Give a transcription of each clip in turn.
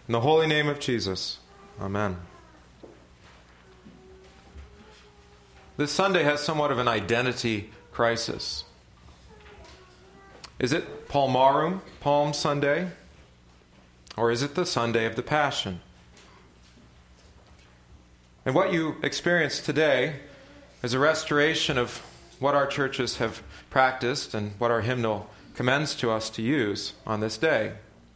In the holy name of Jesus, amen. This Sunday has somewhat of an identity crisis. Is it Palmarum, Palm Sunday? Or is it the Sunday of the Passion? And what you experience today is a restoration of what our churches have practiced and what our hymnal commends to us to use on this day.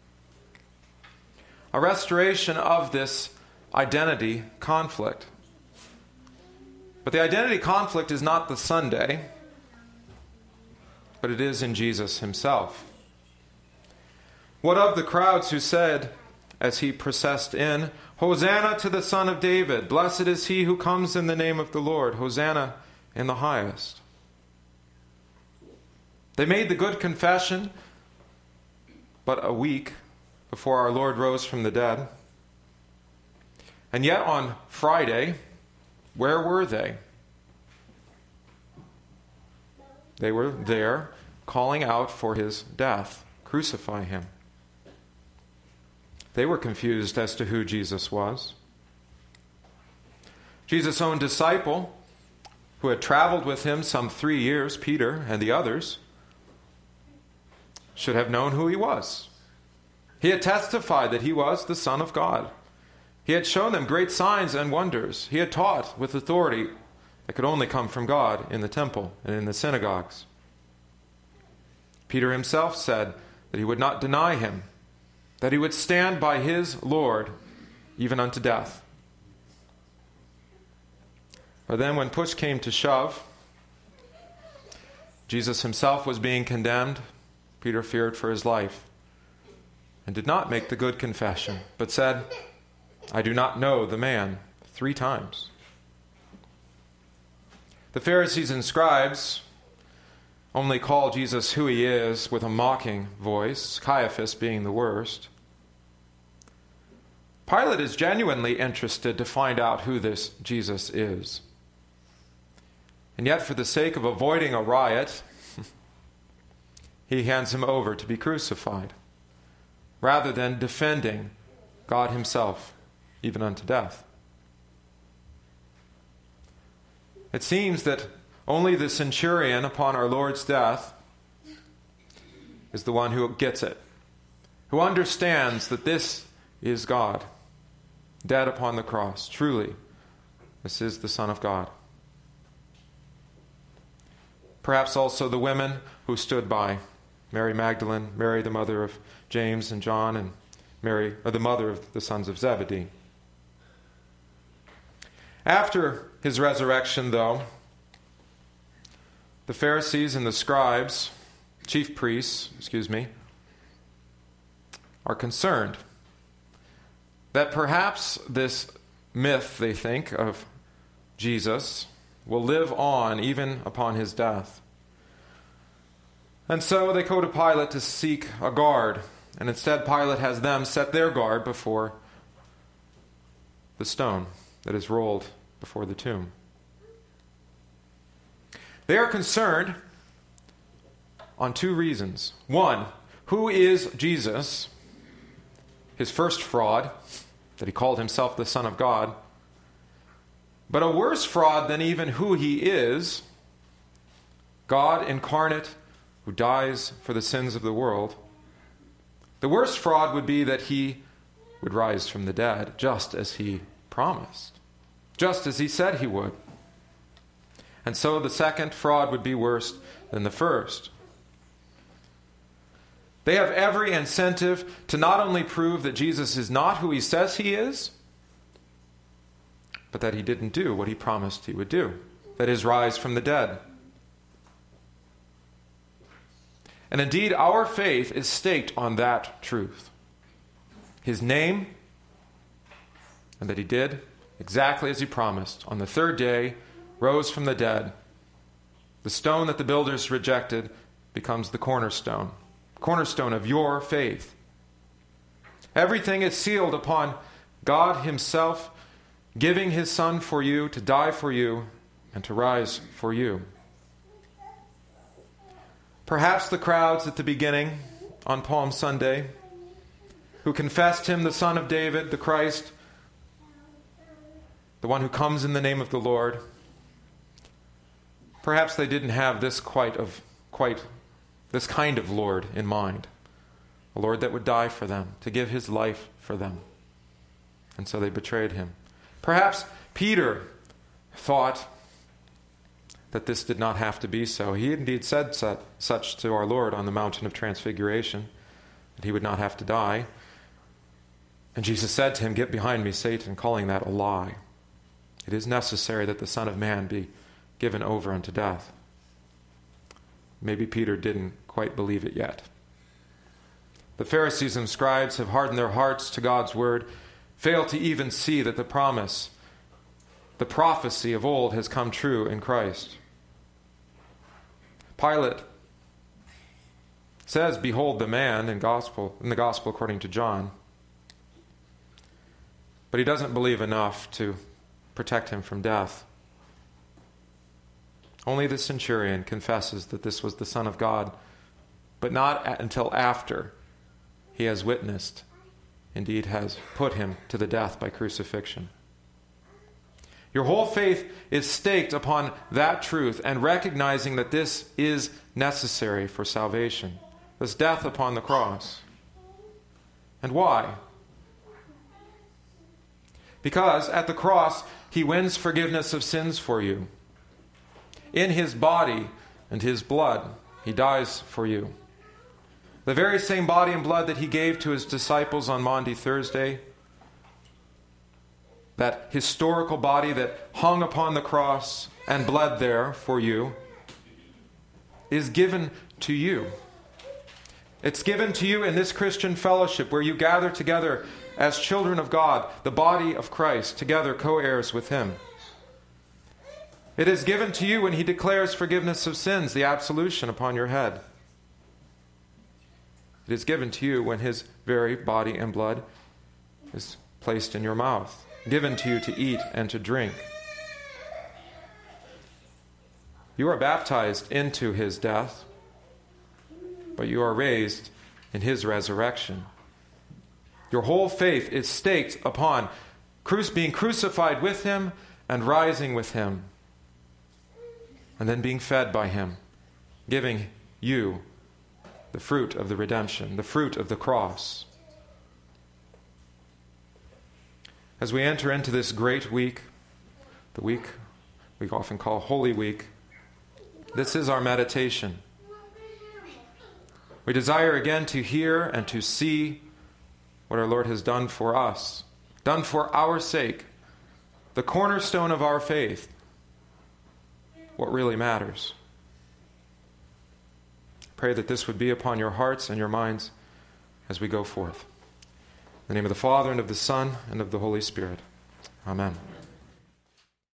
A restoration of this identity conflict. But the identity conflict is not the Sunday, but it is in Jesus himself. What of the crowds who said, as he processed in, "Hosanna to the Son of David, blessed is he who comes in the name of the Lord, Hosanna in the highest." They made the good confession, but a week before our Lord rose from the dead. And yet on Friday, where were they? They were there calling out for his death. Crucify him. They were confused as to who Jesus was. Jesus' own disciple, who had traveled with him some 3 years, Peter and the others, should have known who he was. He had testified that he was the Son of God. He had shown them great signs and wonders. He had taught with authority that could only come from God in the temple and in the synagogues. Peter himself said that he would not deny him, that he would stand by his Lord even unto death. But then when push came to shove, Jesus himself was being condemned. Peter feared for his life and did not make the good confession, but said, "I do not know the man," 3 times. The Pharisees and scribes only call Jesus who he is with a mocking voice, Caiaphas being the worst. Pilate is genuinely interested to find out who this Jesus is. And yet, for the sake of avoiding a riot, he hands him over to be crucified, rather than defending God himself, even unto death. It seems that only the centurion upon our Lord's death is the one who gets it, who understands that this is God, dead upon the cross. Truly, this is the Son of God. Perhaps also the women who stood by, Mary Magdalene, Mary the mother of James and John, and Mary, or the mother of the sons of Zebedee. After his resurrection, though, the Pharisees and the scribes, chief priests, are concerned that perhaps this myth, they think, of Jesus will live on even upon his death. And so they go to Pilate to seek a guard, and instead Pilate has them set their guard before the stone that is rolled before the tomb. They are concerned on 2 reasons. 1, who is Jesus? His first fraud, that he called himself the Son of God. But a worse fraud than even who he is, God incarnate who dies for the sins of the world. The worst fraud would be that he would rise from the dead, just as he promised, just as he said he would. And so the second fraud would be worse than the first. They have every incentive to not only prove that Jesus is not who he says he is, but that he didn't do what he promised he would do, that is, rise from the dead. And indeed, our faith is staked on that truth. His name, and that he did exactly as he promised. On the 3rd day, rose from the dead. The stone that the builders rejected becomes the cornerstone of your faith. Everything is sealed upon God himself giving his Son for you, to die for you, and to rise for you. Perhaps the crowds at the beginning on Palm Sunday who confessed him the Son of David, the Christ, the one who comes in the name of the Lord. Perhaps they didn't have this this kind of Lord in mind, a Lord that would die for them, to give his life for them. And so they betrayed him. Perhaps Peter thought that this did not have to be so. He indeed said such to our Lord on the mountain of transfiguration, that he would not have to die. And Jesus said to him, "Get behind me, Satan," calling that a lie. It is necessary that the Son of Man be given over unto death. Maybe Peter didn't quite believe it yet. The Pharisees and scribes have hardened their hearts to God's word, fail to even see that the promise, the prophecy of old has come true in Christ. Pilate says, "Behold the man," in the gospel according to John. But he doesn't believe enough to protect him from death. Only the centurion confesses that this was the Son of God, but not until after he has witnessed, indeed has put him to the death by crucifixion. Your whole faith is staked upon that truth and recognizing that this is necessary for salvation, this death upon the cross. And why? Because at the cross, he wins forgiveness of sins for you. In his body and his blood, he dies for you. The very same body and blood that he gave to his disciples on Maundy Thursday, that historical body that hung upon the cross and bled there for you, is given to you. It's given to you in this Christian fellowship where you gather together as children of God, the body of Christ, together co-heirs with him. It is given to you when he declares forgiveness of sins, the absolution upon your head. It is given to you when his very body and blood is placed in your mouth, given to you to eat and to drink. You are baptized into his death, but you are raised in his resurrection. Your whole faith is staked upon being crucified with him and rising with him, and then being fed by him, giving you the fruit of the redemption, the fruit of the cross. As we enter into this great week, the week we often call Holy Week, this is our meditation. We desire again to hear and to see what our Lord has done for us, done for our sake, the cornerstone of our faith, what really matters. Pray that this would be upon your hearts and your minds as we go forth. In the name of the Father, and of the Son, and of the Holy Spirit. Amen.